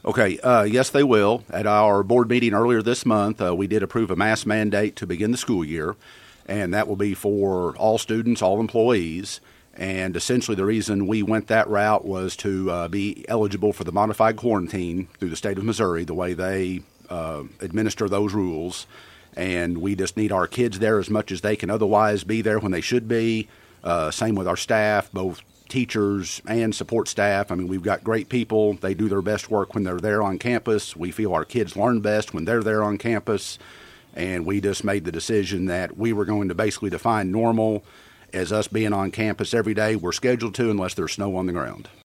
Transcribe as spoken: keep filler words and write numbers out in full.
Okay, uh, yes, they will. At our board meeting earlier this month, uh, we did approve a mask mandate to begin the school year, and that will be for all students, all employees. And essentially the reason we went that route was to uh, be eligible for the modified quarantine through the state of Missouri, the way they uh, administer those rules. And we just need our kids there as much as they can otherwise be there when they should be. Uh, same with our staff, both teachers and support staff. I mean, we've got great people. They do their best work when they're there on campus. We feel our kids learn best when they're there on campus. And we just made the decision that we were going to basically define normal as us being on campus every day we're scheduled to, unless there's snow on the ground.